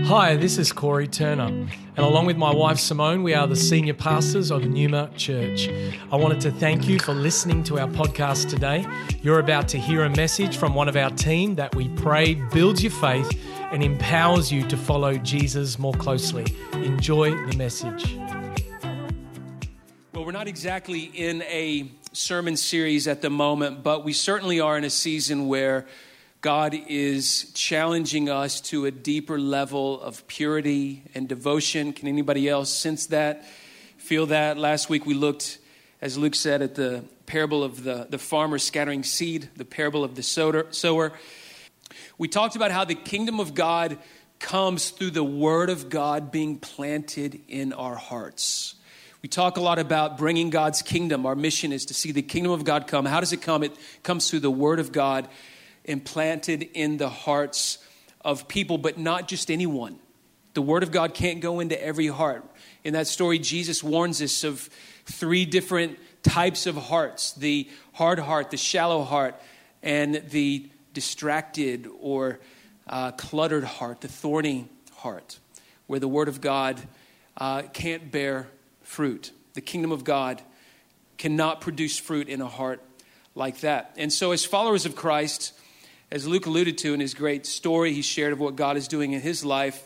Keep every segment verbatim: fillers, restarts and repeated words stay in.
Hi, this is Corey Turner, and along with my wife Simone, we are the senior pastors of Numa Church. I wanted to thank you for listening to our podcast today. You're about to hear a message from one of our team that we pray builds your faith and empowers you to follow Jesus more closely. Enjoy the message. Well, we're not exactly in a sermon series at the moment, but we certainly are in a season where God is challenging us to a deeper level of purity and devotion. Can anybody else sense that, feel that? Last week we looked, as Luke said, at the parable of the, the farmer scattering seed, the parable of the sower. We talked about how the kingdom of God comes through the word of God being planted in our hearts. We talk a lot about bringing God's kingdom. Our mission is to see the kingdom of God come. How does it come? It comes through the word of God implanted in the hearts of people, but not just anyone. The word of God can't go into every heart. In that story, Jesus warns us of three different types of hearts: the hard heart, the shallow heart, and the distracted or uh, cluttered heart, the thorny heart, where the word of God uh, can't bear fruit. The kingdom of God cannot produce fruit in a heart like that. And so as followers of Christ, as Luke alluded to in his great story he shared of what God is doing in his life,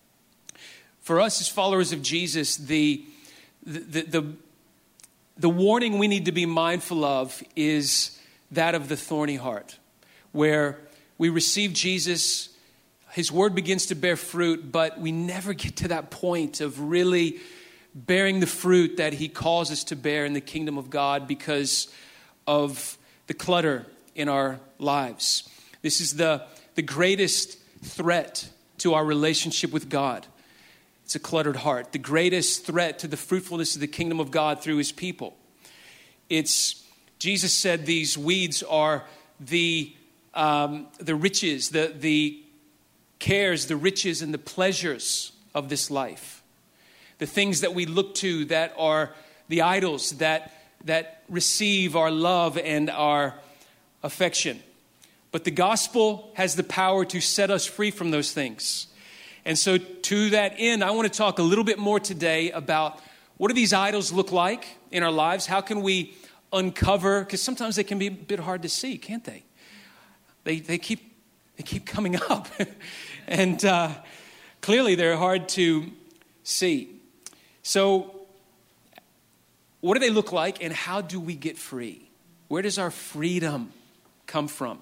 for us as followers of Jesus, the, the, the, the warning we need to be mindful of is that of the thorny heart, where we receive Jesus, his word begins to bear fruit, but we never get to that point of really bearing the fruit that he calls us to bear in the kingdom of God because of the clutter in our lives. This is the, the greatest threat to our relationship with God. It's a cluttered heart. The greatest threat to the fruitfulness of the kingdom of God through his people. It's, Jesus said these weeds are the, um, the riches, the, the cares, the riches and the pleasures of this life. The things that we look to that are the idols that, that receive our love and our affection. But the gospel has the power to set us free from those things. And so to that end, I want to talk a little bit more today about what do these idols look like in our lives? How can we uncover, because sometimes they can be a bit hard to see, can't they? They they keep they keep coming up. and uh, clearly they're hard to see. So what do they look like and how do we get free? Where does our freedom come from?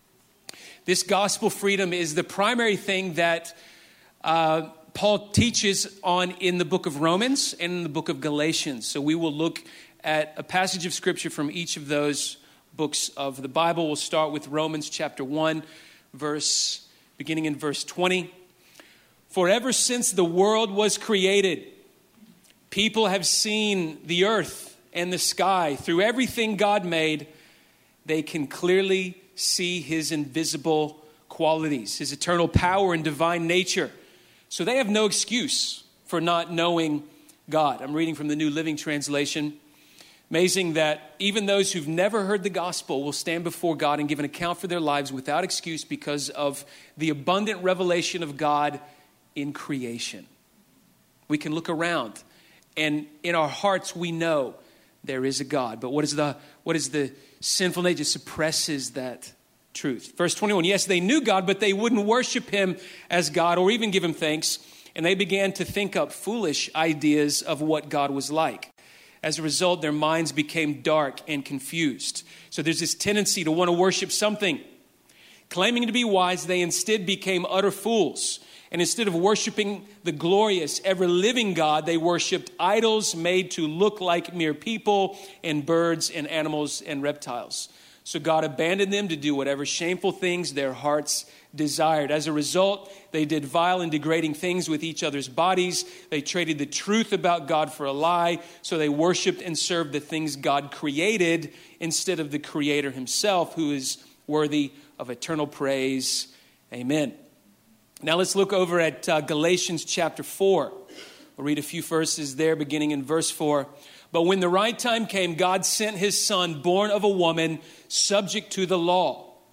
This gospel freedom is the primary thing that uh, Paul teaches on in the book of Romans and in the book of Galatians. So we will look at a passage of scripture from each of those books of the Bible. We'll start with Romans chapter one, verse beginning in verse twenty. For ever since the world was created, people have seen the earth and the sky. Through everything God made, they can clearly see his invisible qualities, his eternal power and divine nature. So they have no excuse for not knowing God. I'm reading from the New Living Translation. Amazing that even those who've never heard the gospel will stand before God and give an account for their lives without excuse because of the abundant revelation of God in creation. We can look around and in our hearts we know there is a God. But what is the what is the sinful nature? Suppresses that truth. Verse twenty-one, yes, they knew God, but they wouldn't worship him as God or even give him thanks. And they began to think up foolish ideas of what God was like. As a result, their minds became dark and confused. So there's this tendency to want to worship something. Claiming to be wise, they instead became utter fools. And instead of worshiping the glorious, ever-living God, they worshiped idols made to look like mere people and birds and animals and reptiles. So God abandoned them to do whatever shameful things their hearts desired. As a result, they did vile and degrading things with each other's bodies. They traded the truth about God for a lie. So they worshiped and served the things God created instead of the Creator himself, who is worthy of eternal praise. Amen. Now let's look over at uh, Galatians chapter four. We'll read a few verses there beginning in verse four. But when the right time came, God sent his son, born of a woman, subject to the law,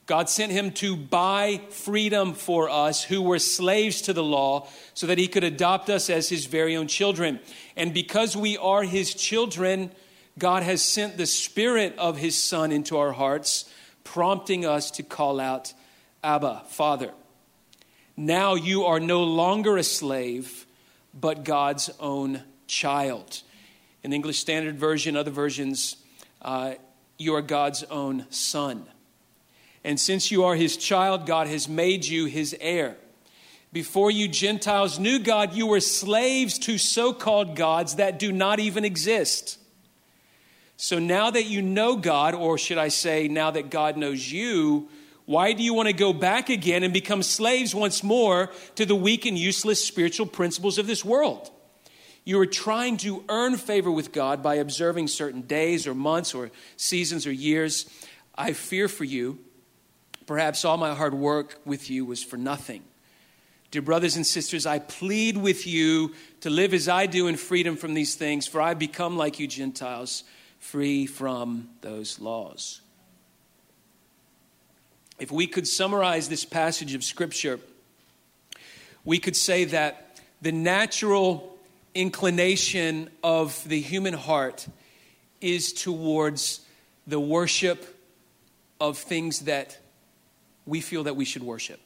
God sent him to buy freedom for us who were slaves to the law so that he could adopt us as his very own children. And because we are his children, God has sent the Spirit of his Son into our hearts, prompting us to call out, Abba, Father. Now you are no longer a slave, but God's own child. In the English Standard Version, other versions, uh, you are God's own son. And since you are his child, God has made you his heir. Before you Gentiles knew God, you were slaves to so-called gods that do not even exist. So now that you know God, or should I say now that God knows you, why do you want to go back again and become slaves once more to the weak and useless spiritual principles of this world? You are trying to earn favor with God by observing certain days or months or seasons or years. I fear for you. Perhaps all my hard work with you was for nothing. Dear brothers and sisters, I plead with you to live as I do in freedom from these things, for I become like you Gentiles, free from those laws. If we could summarize this passage of Scripture, we could say that the natural inclination of the human heart is towards the worship of things that we feel that we should worship.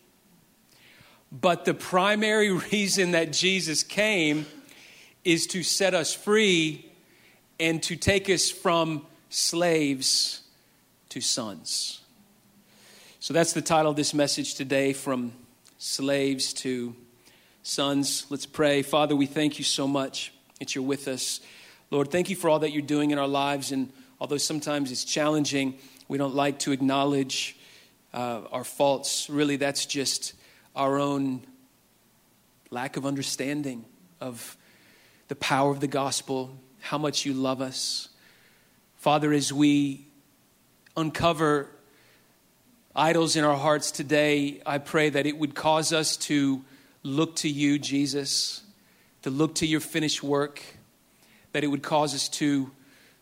But the primary reason that Jesus came is to set us free and to take us from slaves to sons. So that's the title of this message today, From Slaves to Sons. Let's pray. Father, we thank you so much that you're with us. Lord, thank you for all that you're doing in our lives. And although sometimes it's challenging, we don't like to acknowledge uh, our faults. Really, that's just our own lack of understanding of the power of the gospel, how much you love us. Father, as we uncover idols in our hearts today, I pray that it would cause us to look to you, Jesus, to look to your finished work, that it would cause us to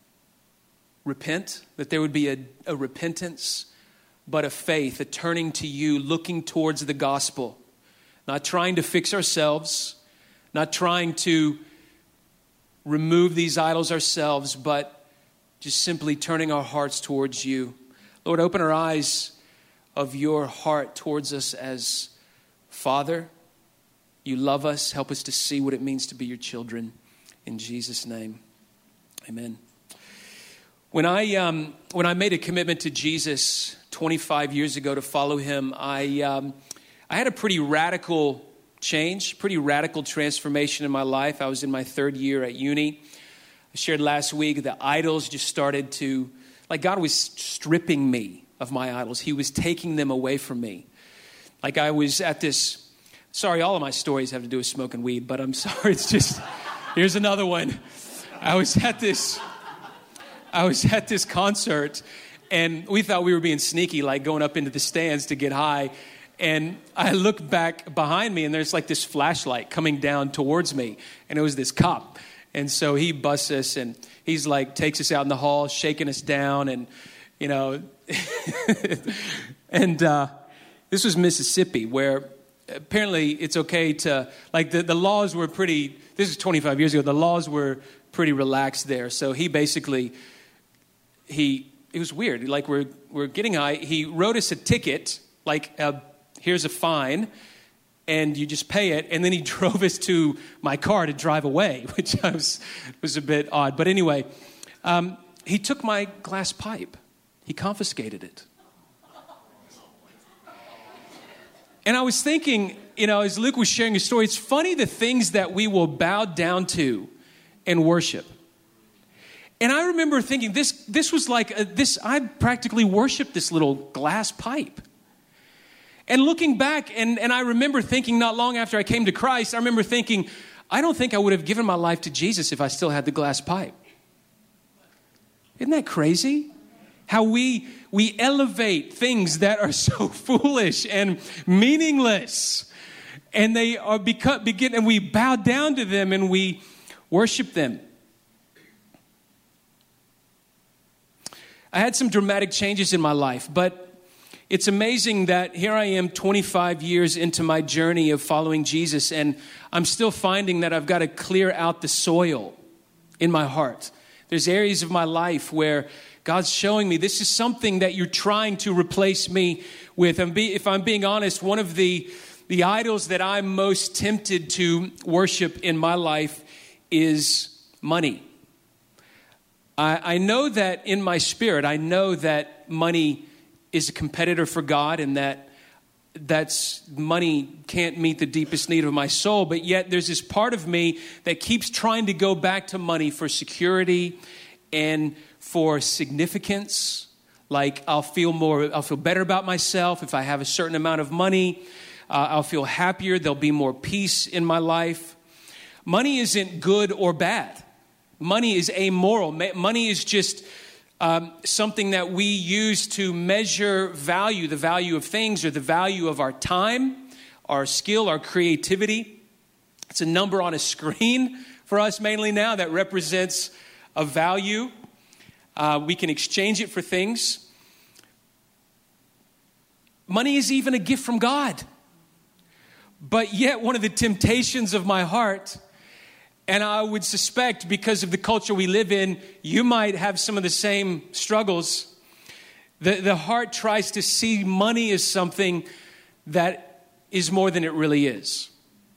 repent, that there would be a, a repentance, but a faith, a turning to you, looking towards the gospel, not trying to fix ourselves, not trying to remove these idols ourselves, but just simply turning our hearts towards you. Lord, open our eyes of your heart towards us as Father. You love us. Help us to see what it means to be your children. In Jesus' name, amen. When I um, when I made a commitment to Jesus twenty-five years ago to follow him, I um, I had a pretty radical change, pretty radical transformation in my life. I was in my third year at uni. I shared last week that idols just started to, like God was stripping me of my idols. He was taking them away from me. Like I was at this, sorry, all of my stories have to do with smoking weed, but I'm sorry, it's just, here's another one. I was at this, I was at this concert, and we thought we were being sneaky, like going up into the stands to get high. And I look back behind me, and there's like this flashlight coming down towards me. And it was this cop. And so he busts us, and he's like, takes us out in the hall, shaking us down. And, you know, and uh, this was Mississippi, where apparently it's okay to, like the, the laws were pretty, this is twenty-five years ago, the laws were pretty relaxed there. So he basically, he, it was weird. Like we're we're getting high. He wrote us a ticket, like a, here's a fine, and you just pay it. And then he drove us to my car to drive away, which was was a bit odd. But anyway, um, he took my glass pipe. He confiscated it. And I was thinking, you know, as Luke was sharing his story, it's funny the things that we will bow down to and worship. And I remember thinking, this this was like, a, this. I practically worshiped this little glass pipe. And looking back, and, and I remember thinking not long after I came to Christ, I remember thinking, I don't think I would have given my life to Jesus if I still had the glass pipe. Isn't that crazy? How we we elevate things that are so foolish and meaningless. And they are become, begin, and we bow down to them and we worship them. I had some dramatic changes in my life, but It's amazing that here I am twenty-five years into my journey of following Jesus, and I'm still finding that I've got to clear out the soil in my heart. There's areas of my life where God's showing me this is something that you're trying to replace me with. And be, if I'm being honest, one of the, the idols that I'm most tempted to worship in my life is money. I, I know that in my spirit, I know that money is a competitor for God, and that that's money can't meet the deepest need of my soul. But yet there's this part of me that keeps trying to go back to money for security and for significance. Like I'll feel more, I'll feel better about myself if I have a certain amount of money. Uh, I'll feel happier. There'll be more peace in my life. Money isn't good or bad. Money is amoral. Money is just Um, something that we use to measure value, the value of things or the value of our time, our skill, our creativity. It's a number on a screen for us mainly now that represents a value. Uh, we can exchange it for things. Money is even a gift from God. But yet one of the temptations of my heart, and I would suspect because of the culture we live in, you might have some of the same struggles. The, the heart tries to see money as something that is more than it really is.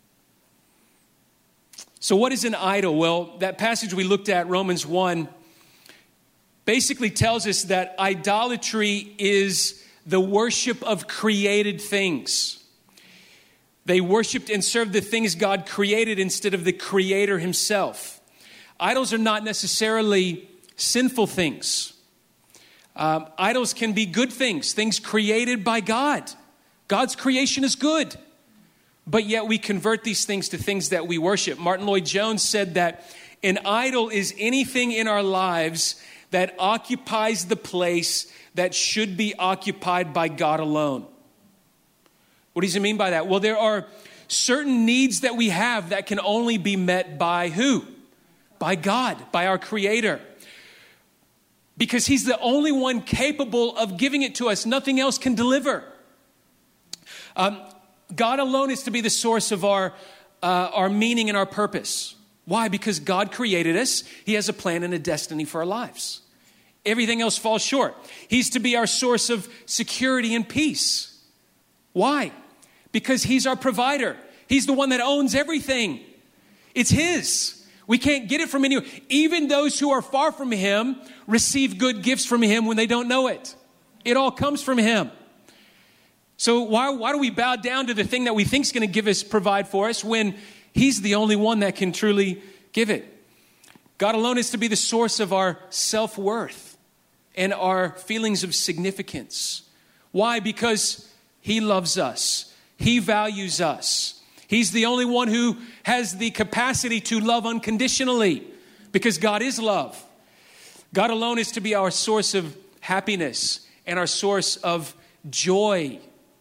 So what is an idol? Well, that passage we looked at, Romans one, basically tells us that idolatry is the worship of created things. They worshiped and served the things God created instead of the Creator himself. Idols are not necessarily sinful things. Um, idols can be good things, things created by God. God's creation is good. But yet we convert these things to things that we worship. Martin Lloyd-Jones said that an idol is anything in our lives that occupies the place that should be occupied by God alone. What does he mean by that? Well, there are certain needs that we have that can only be met by who? By God, by our Creator. Because he's the only one capable of giving it to us. Nothing else can deliver. Um, God alone is to be the source of our, uh, our meaning and our purpose. Why? Because God created us. He has a plan and a destiny for our lives. Everything else falls short. He's to be our source of security and peace. Why? Because he's our provider. He's the one that owns everything. It's his. We can't get it from anyone. Even those who are far from him receive good gifts from him when they don't know it. It all comes from him. So why, why do we bow down to the thing that we think is going to give us, provide for us, when he's the only one that can truly give it? God alone is to be the source of our self-worth and our feelings of significance. Why? Because he loves us. He values us. He's the only one who has the capacity to love unconditionally, because God is love. God alone is to be our source of happiness and our source of joy.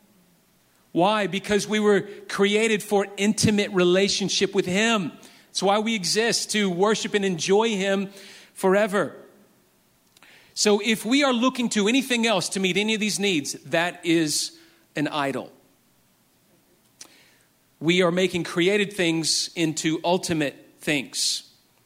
Why? Because we were created for intimate relationship with him. It's why we exist, to worship and enjoy him forever. So if we are looking to anything else to meet any of these needs, that is an idol. We are making created things into ultimate things.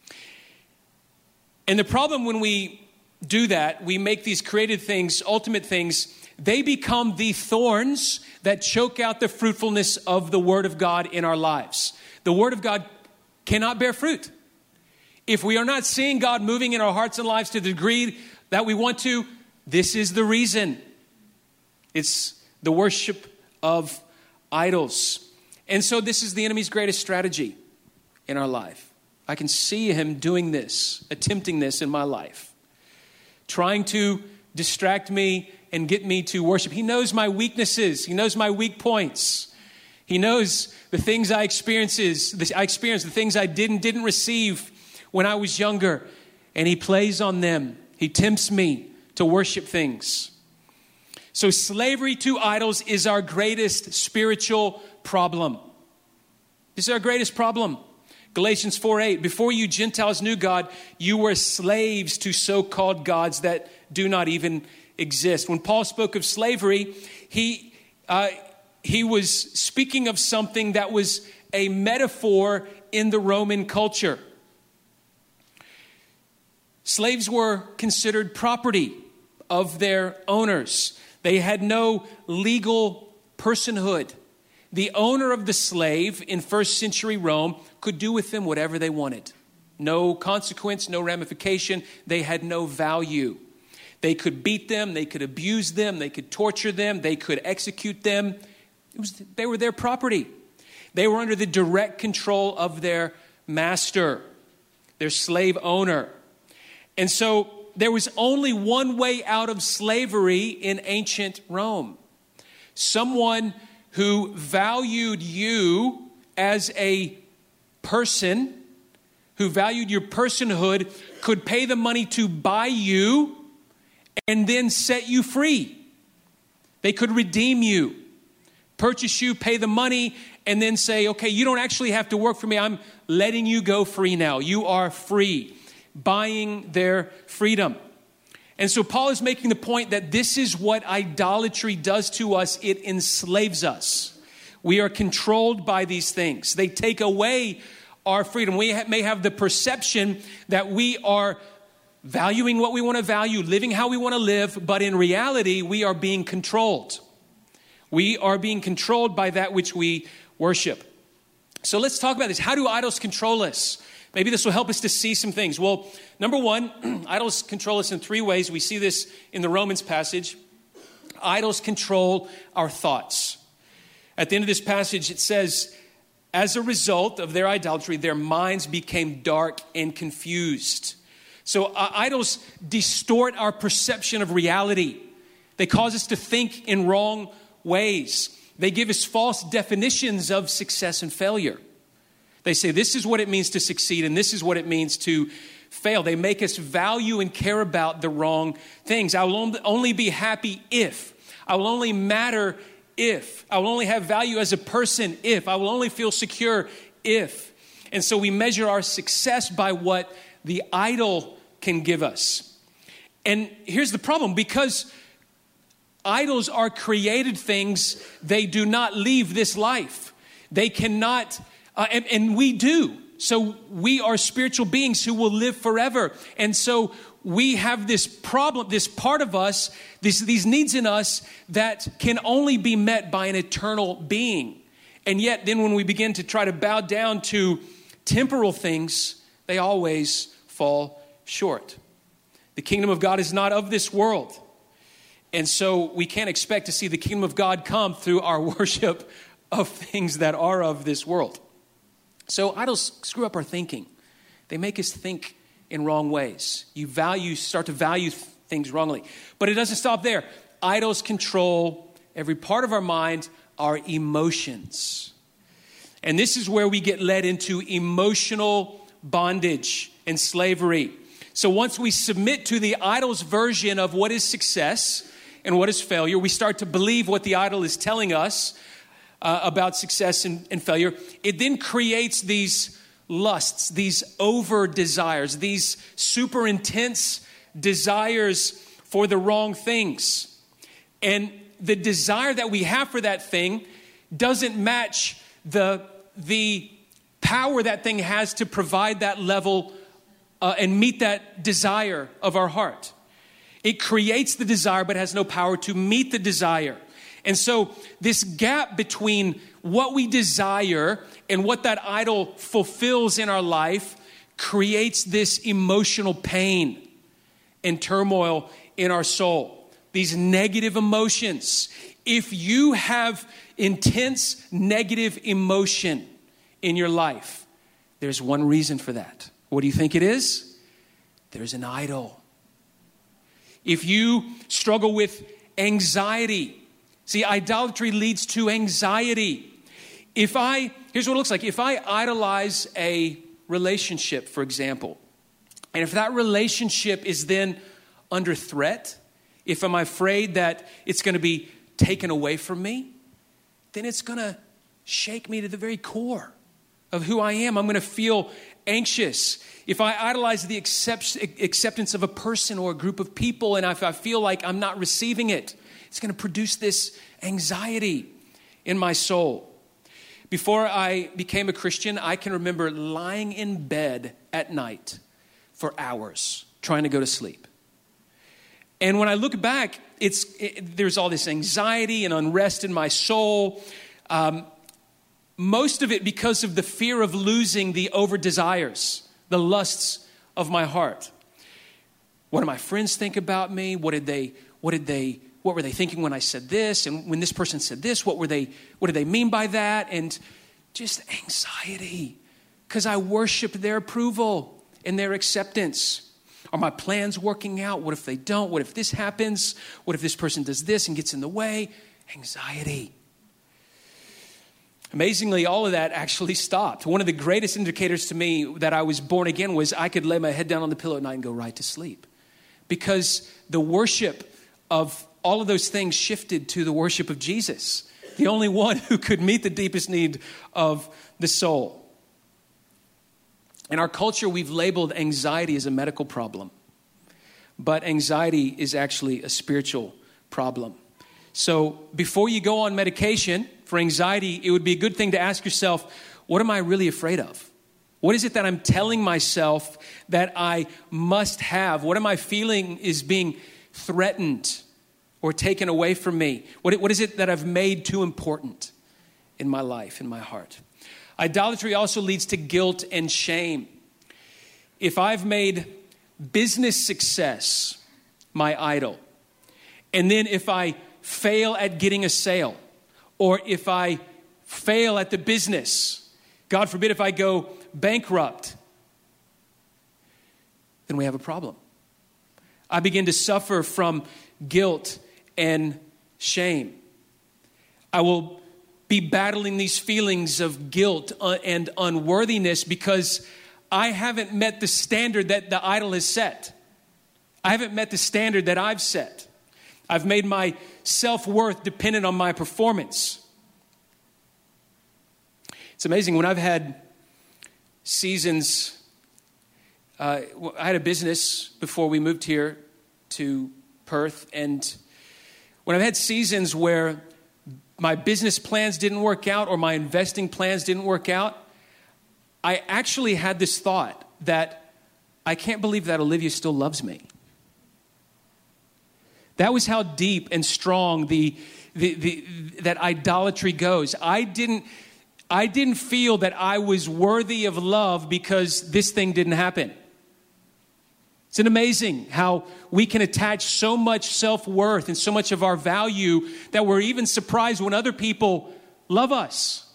And the problem when we do that, we make these created things, ultimate things, they become the thorns that choke out the fruitfulness of the Word of God in our lives. The Word of God cannot bear fruit. If we are not seeing God moving in our hearts and lives to the degree that we want to, this is the reason. It's the worship of idols. And so this is the enemy's greatest strategy in our life. I can see him doing this, attempting this in my life, trying to distract me and get me to worship. He knows my weaknesses. He knows my weak points. He knows the things I experiences, I experienced, the things I didn't didn't receive when I was younger, and he plays on them. He tempts me to worship things. So slavery to idols is our greatest spiritual problem. This is our greatest problem. Galatians four eight, before you Gentiles knew God, you were slaves to so-called gods that do not even exist. When Paul spoke of slavery, he uh, he was speaking of something that was a metaphor in the Roman culture. Slaves were considered property of their owners. They had no legal personhood. The owner of the slave in first century Rome could do with them whatever they wanted. No consequence, no ramification. They had no value. They could beat them, they could abuse them, they could torture them, they could execute them. It was, they were their property. They were under the direct control of their master, their slave owner. And so there was only one way out of slavery in ancient Rome. Someone who valued you as a person, who valued your personhood, could pay the money to buy you and then set you free. They could redeem you, purchase you, pay the money, and then say, okay, you don't actually have to work for me. I'm letting you go free now. You are free, buying their freedom. And so Paul is making the point that this is what idolatry does to us. It enslaves us. We are controlled by these things. They take away our freedom. We ha- may have the perception that we are valuing what we want to value, living how we want to live, but in reality, we are being controlled. We are being controlled by that which we worship. So let's talk about this. How do idols control us? Maybe this will help us to see some things. Well, number one, idols control us in three ways. We see this in the Romans passage. Idols control our thoughts. At the end of this passage, it says, as a result of their idolatry, their minds became dark and confused. So uh, idols distort our perception of reality. They cause us to think in wrong ways. They give us false definitions of success and failure. They say this is what it means to succeed and this is what it means to fail. They make us value and care about the wrong things. I will only be happy if. I will only matter if. I will only have value as a person if. I will only feel secure if. And so we measure our success by what the idol can give us. And here's the problem. Because idols are created things, they do not leave this life. They cannot, uh, and, and we do. So we are spiritual beings who will live forever. And so we have this problem, this part of us, this, these needs in us that can only be met by an eternal being. And yet then when we begin to try to bow down to temporal things, they always fall short. The kingdom of God is not of this world. And so we can't expect to see the kingdom of God come through our worship of things that are of this world. So idols screw up our thinking. They make us think in wrong ways. You value, start to value things wrongly. But it doesn't stop there. Idols control every part of our mind, our emotions. And this is where we get led into emotional bondage and slavery. So once we submit to the idol's version of what is success and what is failure, we start to believe what the idol is telling us uh, about success and, and failure. It then creates these lusts, these over desires, these super intense desires for the wrong things. And the desire that we have for that thing doesn't match the, the power that thing has to provide that level uh, and meet that desire of our heart. It creates the desire but has no power to meet the desire. And so this gap between what we desire and what that idol fulfills in our life creates this emotional pain and turmoil in our soul. These negative emotions. If you have intense negative emotion in your life, there's one reason for that. What do you think it is? There's an idol. If you struggle with anxiety, see, idolatry leads to anxiety. If I, here's what it looks like. If I idolize a relationship, for example, and if that relationship is then under threat, if I'm afraid that it's going to be taken away from me, then it's going to shake me to the very core of who I am. I'm going to feel anxious, if I idolize the accept, acceptance of a person or a group of people, and if I feel like I'm not receiving it, it's going to produce this anxiety in my soul. Before I became a Christian, I can remember lying in bed at night for hours trying to go to sleep. And when I look back, it's it, there's all this anxiety and unrest in my soul. Um, most of it because of the fear of losing the over desires, the lusts of my heart. What do my friends think about me? What did they, what did they, what were they thinking when I said this? And when this person said this, what were they, what did they mean by that? And just anxiety because I worshiped their approval and their acceptance. Are my plans working out? What if they don't? What if this happens? What if this person does this and gets in the way? Anxiety. Amazingly, all of that actually stopped. One of the greatest indicators to me that I was born again was I could lay my head down on the pillow at night and go right to sleep. Because the worship of all of those things shifted to the worship of Jesus, the only one who could meet the deepest need of the soul. In our culture, we've labeled anxiety as a medical problem, but anxiety is actually a spiritual problem. So before you go on medication for anxiety, it would be a good thing to ask yourself, what am I really afraid of? What is it that I'm telling myself that I must have? What am I feeling is being threatened or taken away from me? What, what is it that I've made too important in my life, in my heart? Idolatry also leads to guilt and shame. If I've made business success my idol, and then if I fail at getting a sale, or if I fail at the business, God forbid if I go bankrupt, then we have a problem. I begin to suffer from guilt and shame. I will be battling these feelings of guilt and unworthiness because I haven't met the standard that the idol has set. I haven't met the standard that I've set. I've made my self-worth dependent on my performance. It's amazing when I've had seasons. Uh, I had a business before we moved here to Perth, and when I've had seasons where my business plans didn't work out or my investing plans didn't work out, I actually had this thought that I can't believe that Olivia still loves me. That was how deep and strong the, the, the that idolatry goes. I didn't, I didn't feel that I was worthy of love because this thing didn't happen. It's amazing how we can attach so much self-worth and so much of our value that we're even surprised when other people love us.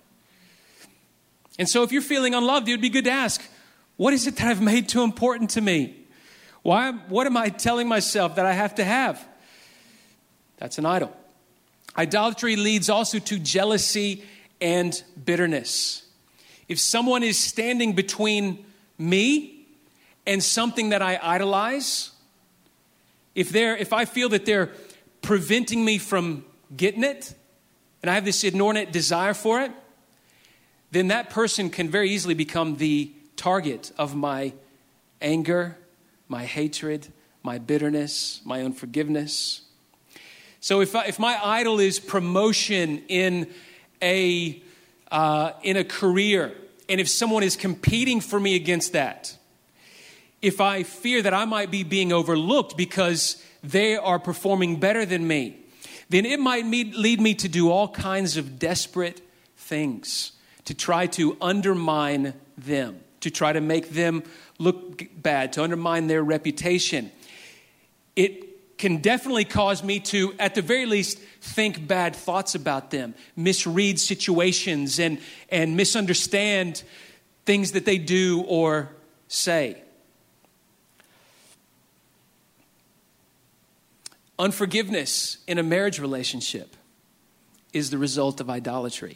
And so if you're feeling unloved, it would be good to ask, what is it that I've made too important to me? Why? What am I telling myself that I have to have? That's an idol. Idolatry leads also to jealousy and bitterness. If someone is standing between me and something that I idolize, if they're, if I feel that they're preventing me from getting it, and I have this inordinate desire for it, then that person can very easily become the target of my anger, my hatred, my bitterness, my unforgiveness. So if I, if my idol is promotion in a uh, in a career, and if someone is competing for me against that, if I fear that I might be being overlooked because they are performing better than me, then it might lead me to do all kinds of desperate things to try to undermine them, to try to make them look bad, to undermine their reputation. It can definitely cause me to, at the very least, think bad thoughts about them, misread situations, and, and misunderstand things that they do or say. Unforgiveness in a marriage relationship is the result of idolatry.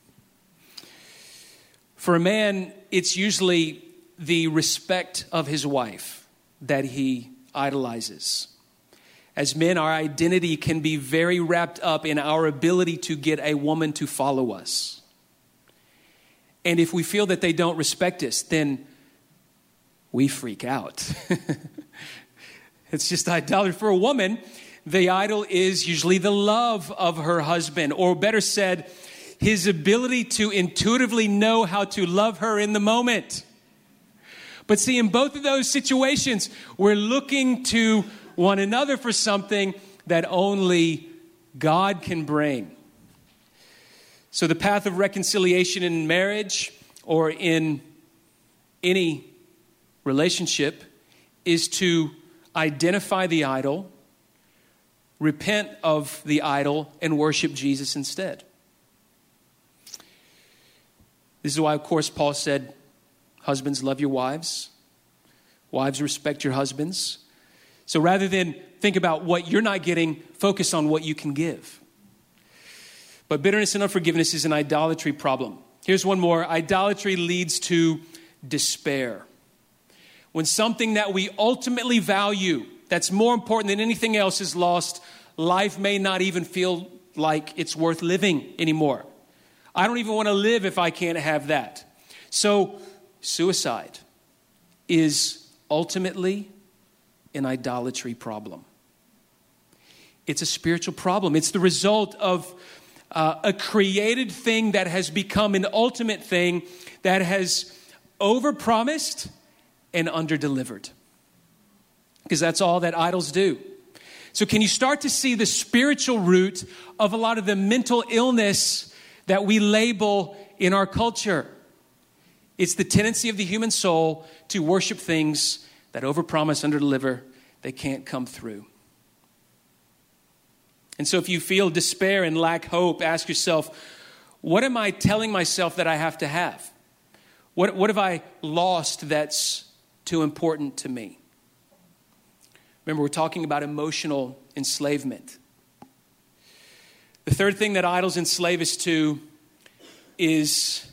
For a man, it's usually the respect of his wife that he idolizes. As men, our identity can be very wrapped up in our ability to get a woman to follow us. And if we feel that they don't respect us, then we freak out. It's just idolatry. For a woman, the idol is usually the love of her husband, or better said, his ability to intuitively know how to love her in the moment. But see, in both of those situations, we're looking to one another for something that only God can bring. So the path of reconciliation in marriage or in any relationship is to identify the idol, repent of the idol, and worship Jesus instead. This is why, of course, Paul said, husbands, love your wives. Wives, respect your husbands. So rather than think about what you're not getting, focus on what you can give. But bitterness and unforgiveness is an idolatry problem. Here's one more. Idolatry leads to despair. When something that we ultimately value, that's more important than anything else, is lost, life may not even feel like it's worth living anymore. I don't even want to live if I can't have that. So suicide is ultimately an idolatry problem. It's a spiritual problem. It's the result of uh, a created thing that has become an ultimate thing that has overpromised and underdelivered. Because that's all that idols do. So can you start to see the spiritual root of a lot of the mental illness that we label in our culture? It's the tendency of the human soul to worship things that overpromise, underdeliver, they can't come through. And so if you feel despair and lack hope, ask yourself, what am I telling myself that I have to have? What, what have I lost that's too important to me? Remember, we're talking about emotional enslavement. The third thing that idols enslave us to is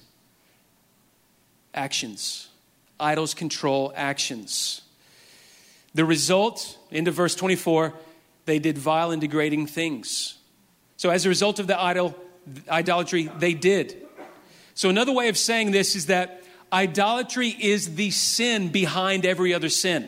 actions. Idols control actions. The result, into verse twenty-four, they did vile and degrading things. So as a result of the idol, idolatry, they did. So another way of saying this is that idolatry is the sin behind every other sin.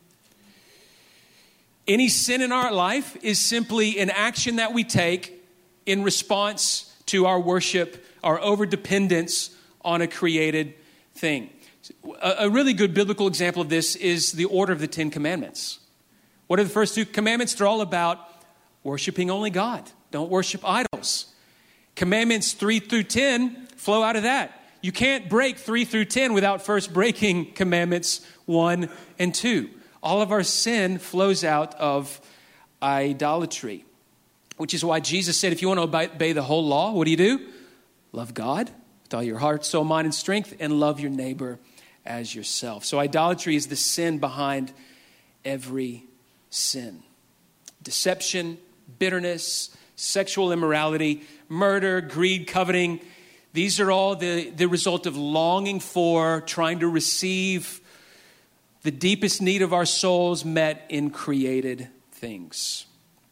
Any sin in our life is simply an action that we take in response to our worship, our overdependence on a created thing. A, a really good biblical example of this is the order of the Ten Commandments. What are the first two commandments? They're all about worshiping only God. Don't worship idols. Commandments three through ten flow out of that. You can't break three through ten without first breaking commandments one and two. All of our sin flows out of idolatry, which is why Jesus said, if you want to obey the whole law, what do you do? Love God with all your heart, soul, mind, and strength, and love your neighbor as yourself. So idolatry is the sin behind every sin. Deception, bitterness, sexual immorality, murder, greed, coveting. These are all the, the result of longing for, trying to receive the deepest need of our souls met in created things.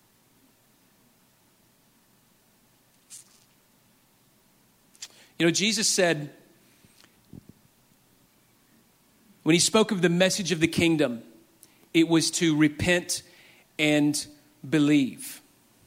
You know, Jesus said, when he spoke of the message of the kingdom, it was to repent and believe.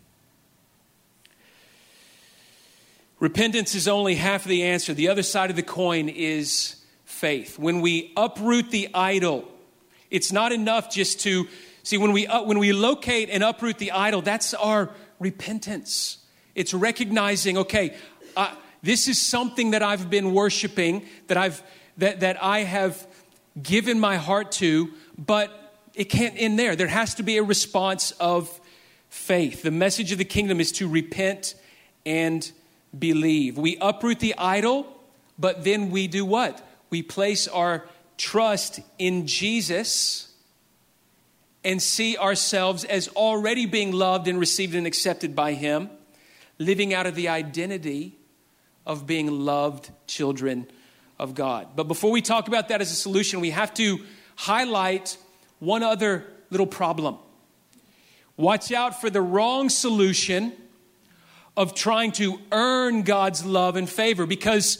Repentance is only half of the answer. The other side of the coin is faith. When we uproot the idol, it's not enough just to, see, when we, uh, when we locate and uproot the idol, that's our repentance. It's recognizing, okay, uh, this is something that I've been worshiping, that I've that, that I have given my heart to, but it can't end there. There has to be a response of faith. The message of the kingdom is to repent and believe. We uproot the idol, but then we do what? We place our trust in Jesus and see ourselves as already being loved and received and accepted by him, living out of the identity of being loved children of God. But before we talk about that as a solution, we have to highlight one other little problem. Watch out for the wrong solution of trying to earn God's love and favor, because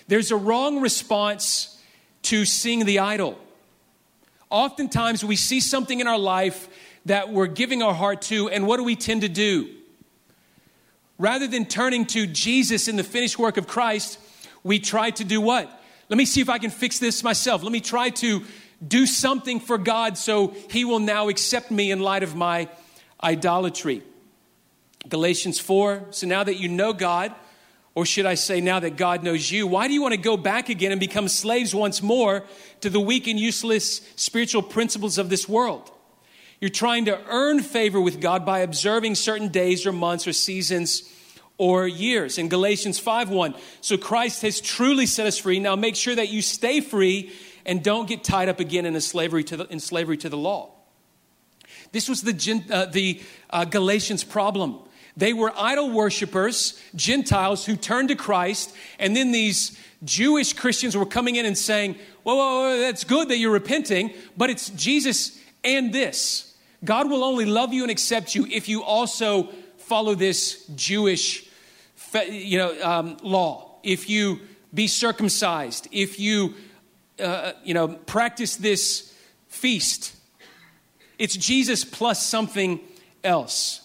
There's a wrong response to seeing the idol. Oftentimes we see something in our life that we're giving our heart to, and what do we tend to do? Rather than turning to Jesus in the finished work of Christ, we try to do what? Let me see if I can fix this myself. Let me try to do something for God so he will now accept me in light of my idolatry. Galatians four, so now that you know God, or should I say now that God knows you, why do you want to go back again and become slaves once more to the weak and useless spiritual principles of this world? You're trying to earn favor with God by observing certain days or months or seasons or years. In Galatians five one, so Christ has truly set us free. Now make sure that you stay free and don't get tied up again in a slavery to the, in slavery to the law. This was the, uh, the uh, Galatians' problem. They were idol worshipers, Gentiles who turned to Christ, and then these Jewish Christians were coming in and saying, whoa, whoa, whoa, that's good that you're repenting, but it's Jesus and this. God will only love you and accept you if you also follow this Jewish you know, um, law, if you be circumcised, if you uh, you know, practice this feast. It's Jesus plus something else.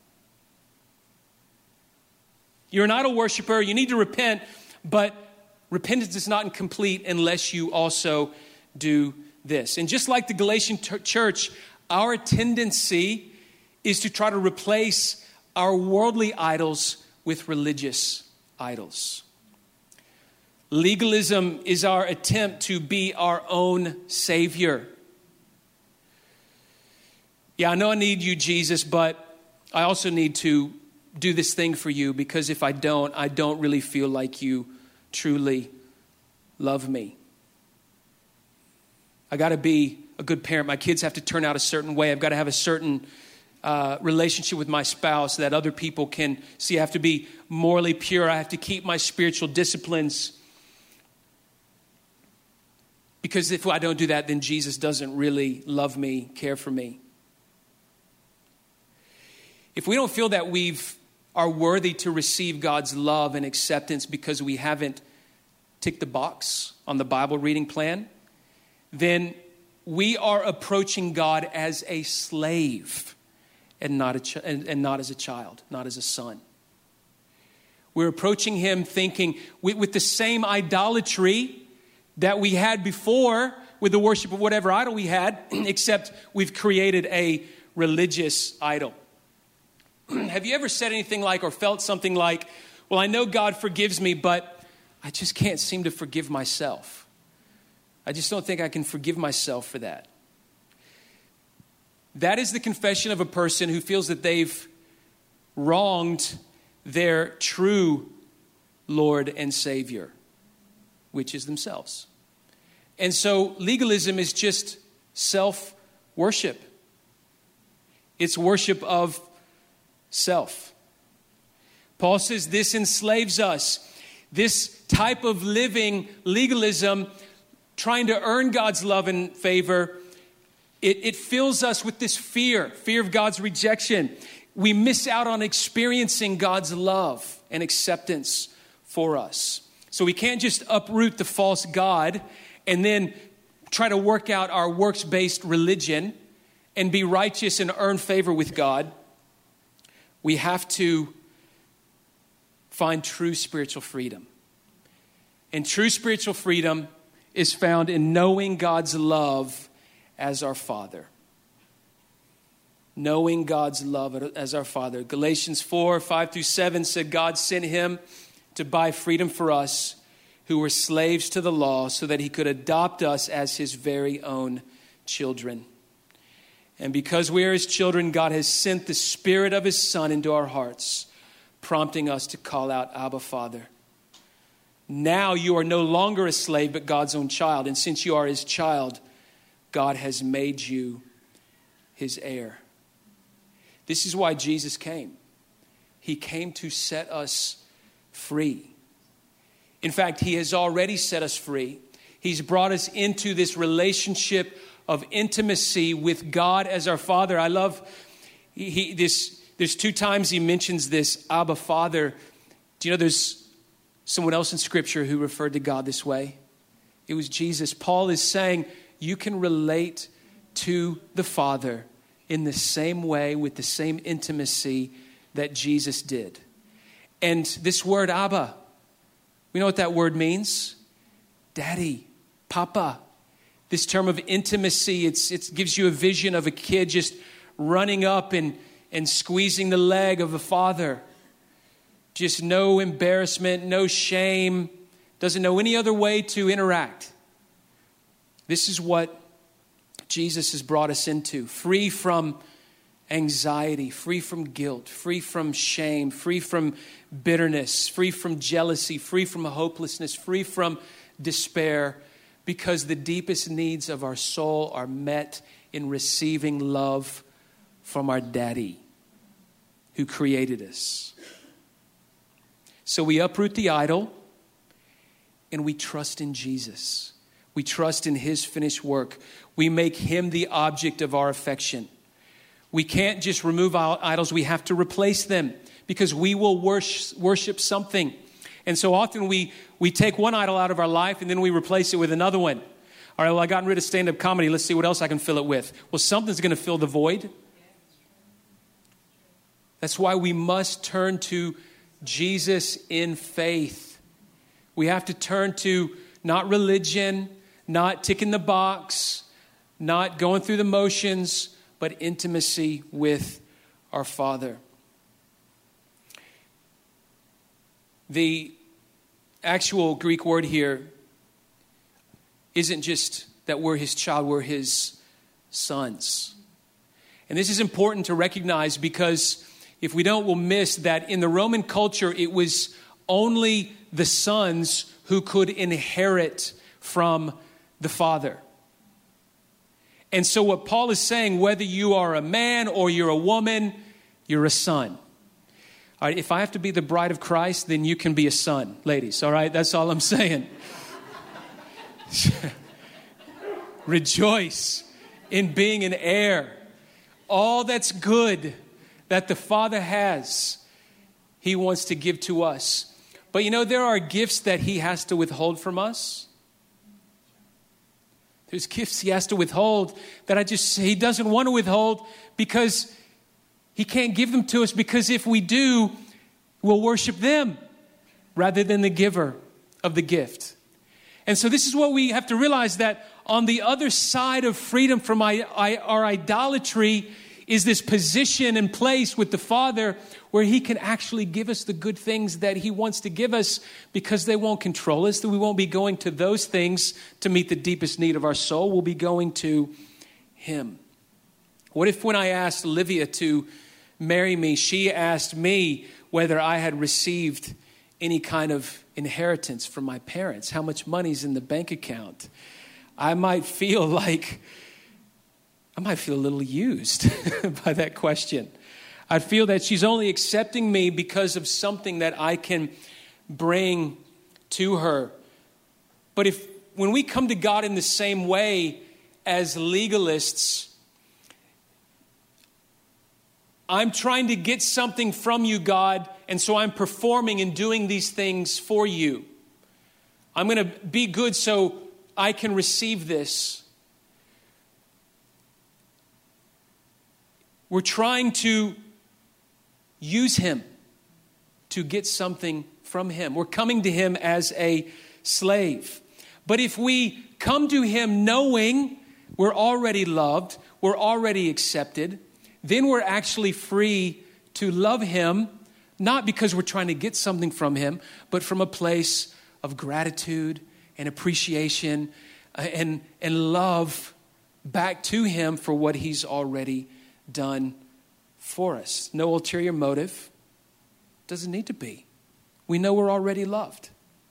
You're an idol worshiper. You need to repent, but repentance is not complete unless you also do this. And just like the Galatian t- church, our tendency is to try to replace our worldly idols with religious idols. Legalism is our attempt to be our own savior. Yeah, I know I need you, Jesus, but I also need to do this thing for you, because if I don't, I don't really feel like you truly love me. I got to be a good parent. My kids have to turn out a certain way. I've got to have a certain uh, relationship with my spouse that other people can see. I have to be morally pure. I have to keep my spiritual disciplines. Because if I don't do that, then Jesus doesn't really love me, care for me. If we don't feel that we've are worthy to receive God's love and acceptance because we haven't ticked the box on the Bible reading plan, then we are approaching God as a slave and not a ch- and, and not as a child, not as a son. We're approaching him thinking with, with the same idolatry that we had before with the worship of whatever idol we had, except we've created a religious idol. Have you ever said anything like, or felt something like, well, I know God forgives me, but I just can't seem to forgive myself. I just don't think I can forgive myself for that. That is the confession of a person who feels that they've wronged their true Lord and Savior, which is themselves. And so legalism is just self-worship. It's worship of self. Paul says this enslaves us. This type of living, legalism, trying to earn God's love and favor, it, it fills us with this fear, fear of God's rejection. We miss out on experiencing God's love and acceptance for us. So we can't just uproot the false God and then try to work out our works-based religion and be righteous and earn favor with God. We have to find true spiritual freedom. And true spiritual freedom is found in knowing God's love as our Father. Knowing God's love as our Father. Galatians four, five through seven said God sent him to buy freedom for us who were slaves to the law so that he could adopt us as his very own children. And because we are his children, God has sent the Spirit of his Son into our hearts, prompting us to call out, Abba, Father. Now you are no longer a slave, but God's own child. And since you are his child, God has made you his heir. This is why Jesus came. He came to set us free. In fact, he has already set us free. He's brought us into this relationship of intimacy with God as our Father. I love he, he, this. There's two times he mentions this Abba, Father. Do you know there's someone else in Scripture who referred to God this way. It was Jesus. Paul is saying you can relate to the Father in the same way, with the same intimacy that Jesus did. And this word Abba, we know what that word means. Daddy, Papa. This term of intimacy, it's, it gives you a vision of a kid just running up and, and squeezing the leg of a father. Just no embarrassment, no shame. Doesn't know any other way to interact. This is what Jesus has brought us into. Free from anxiety, free from guilt, free from shame, free from bitterness, free from jealousy, free from hopelessness, free from despair, because the deepest needs of our soul are met in receiving love from our daddy who created us. So we uproot the idol and we trust in Jesus. We trust in his finished work. We make him the object of our affection. We can't just remove our idols. We have to replace them, because we will worship, worship something. And so often we, we take one idol out of our life and then we replace it with another one. All right, well, I gotten rid of stand-up comedy. Let's see what else I can fill it with. Well, something's going to fill the void. That's why we must turn to Jesus in faith. We have to turn to not religion, not ticking the box, not going through the motions, but intimacy with our Father. The actual Greek word here isn't just that we're his child, we're his sons. And this is important to recognize, because if we don't, we'll miss that in the Roman culture, it was only the sons who could inherit from the father. And so what Paul is saying, whether you are a man or you're a woman, you're a son. All right, if I have to be the bride of Christ, then you can be a son, ladies. All right, that's all I'm saying. Rejoice in being an heir. All that's good that the Father has, he wants to give to us. But you know, there are gifts that he has to withhold from us. There's gifts he has to withhold that I just, he doesn't want to withhold, because he can't give them to us, because if we do, we'll worship them rather than the giver of the gift. And so this is what we have to realize, that on the other side of freedom from our idolatry is this position and place with the Father where he can actually give us the good things that he wants to give us, because they won't control us. That we won't be going to those things to meet the deepest need of our soul. We'll be going to him. What if when I asked Olivia to marry me, she asked me whether I had received any kind of inheritance from my parents, how much money's in the bank account? I might feel like, I might feel a little used by that question. I'd feel that she's only accepting me because of something that I can bring to her. But if, when we come to God in the same way as legalists, I'm trying to get something from you, God, and so I'm performing and doing these things for you. I'm going to be good so I can receive this. We're trying to use him to get something from him. We're coming to him as a slave. But if we come to him knowing we're already loved, we're already accepted, then we're actually free to love him, not because we're trying to get something from him, but from a place of gratitude and appreciation and, and love back to him for what he's already done for us. No ulterior motive. Doesn't need to be. We know we're already loved.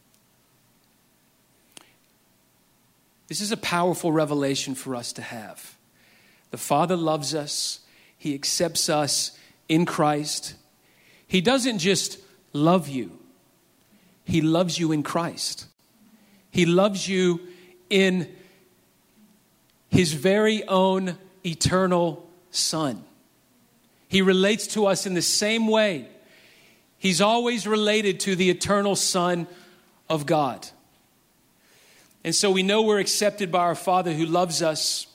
This is a powerful revelation for us to have. The Father loves us. He accepts us in Christ. He doesn't just love you. He loves you in Christ. He loves you in his very own eternal Son. He relates to us in the same way. He's always related to the eternal Son of God. And so we know we're accepted by our Father who loves us.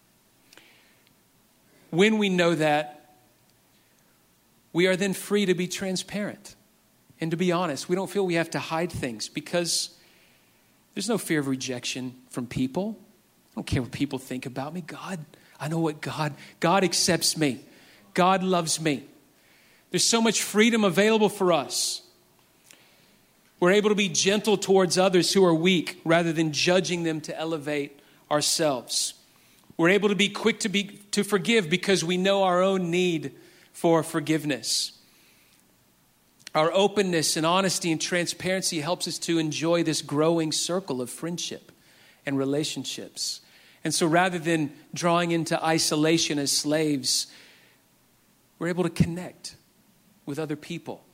When we know that, we are then free to be transparent and to be honest. We don't feel we have to hide things because there's no fear of rejection from people. I don't care what people think about me. God, I know what God, God accepts me. God loves me. There's so much freedom available for us. We're able to be gentle towards others who are weak rather than judging them to elevate ourselves. We're able to be quick to be to forgive because we know our own need for forgiveness. Our openness and honesty and transparency helps us to enjoy this growing circle of friendship and relationships. And so rather than drawing into isolation as slaves, we're able to connect with other people.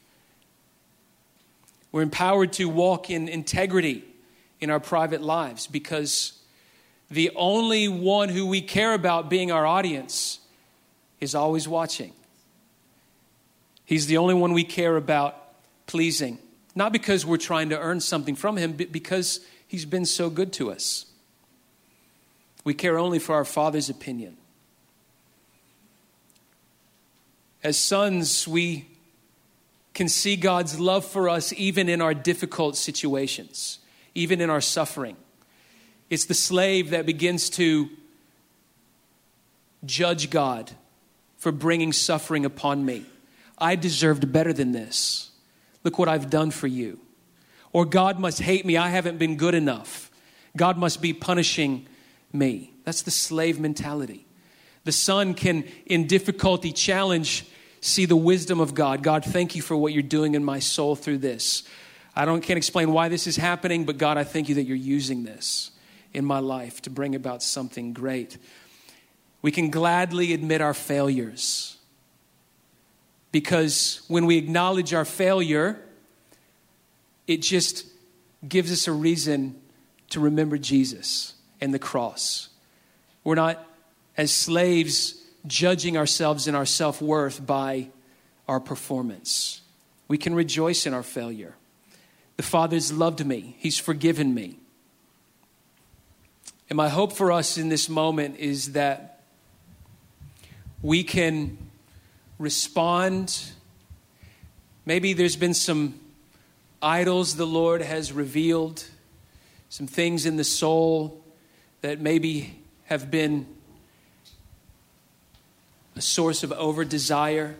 We're empowered to walk in integrity in our private lives because the only one who we care about being our audience is always watching. He's the only one we care about pleasing. Not because we're trying to earn something from him, but because he's been so good to us. We care only for our Father's opinion. As sons, we can see God's love for us even in our difficult situations, even in our suffering. It's the slave that begins to judge God for bringing suffering upon me. I deserved better than this. Look what I've done for you. Or God must hate me. I haven't been good enough. God must be punishing me. That's the slave mentality. The son can, in difficulty, challenge, see the wisdom of God. God, thank you for what you're doing in my soul through this. I don't can't explain why this is happening, but God, I thank you that you're using this in my life to bring about something great. We can gladly admit our failures because when we acknowledge our failure, it just gives us a reason to remember Jesus and the cross. We're not, as slaves, judging ourselves and our self-worth by our performance. We can rejoice in our failure. The Father's loved me. He's forgiven me. And my hope for us in this moment is that we can respond. Maybe there's been some idols the Lord has revealed, some things in the soul that maybe have been a source of over-desire.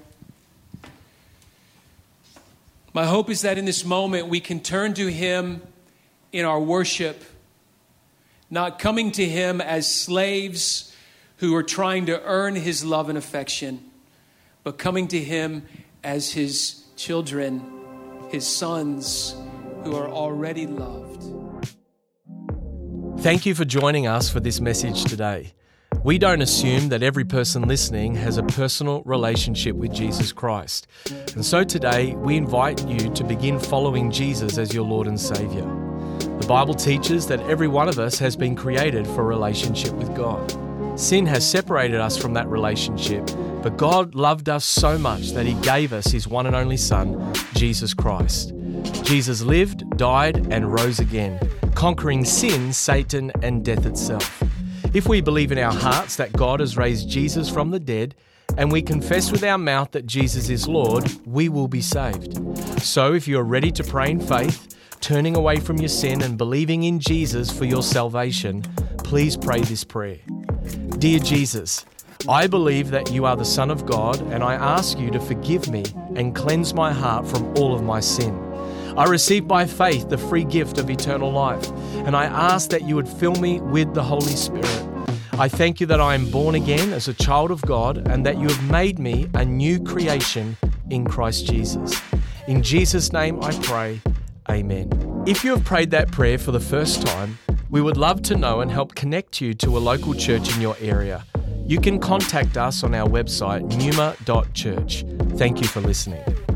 My hope is that in this moment we can turn to him in our worship, not coming to him as slaves who are trying to earn his love and affection, but coming to him as his children, his sons who are already loved. Thank you for joining us for this message today. We don't assume that every person listening has a personal relationship with Jesus Christ. And so today, we invite you to begin following Jesus as your Lord and Savior. The Bible teaches that every one of us has been created for a relationship with God. Sin has separated us from that relationship, but God loved us so much that he gave us his one and only Son, Jesus Christ. Jesus lived, died, and rose again, conquering sin, Satan, and death itself. If we believe in our hearts that God has raised Jesus from the dead, and we confess with our mouth that Jesus is Lord, we will be saved. So if you are ready to pray in faith, turning away from your sin and believing in Jesus for your salvation, please pray this prayer. Dear Jesus, I believe that you are the Son of God, and I ask you to forgive me and cleanse my heart from all of my sin. I receive by faith the free gift of eternal life, and I ask that you would fill me with the Holy Spirit. I thank you that I am born again as a child of God and that you have made me a new creation in Christ Jesus. In Jesus' name I pray, amen. If you have prayed that prayer for the first time, we would love to know and help connect you to a local church in your area. You can contact us on our website, pneuma dot church. Thank you for listening.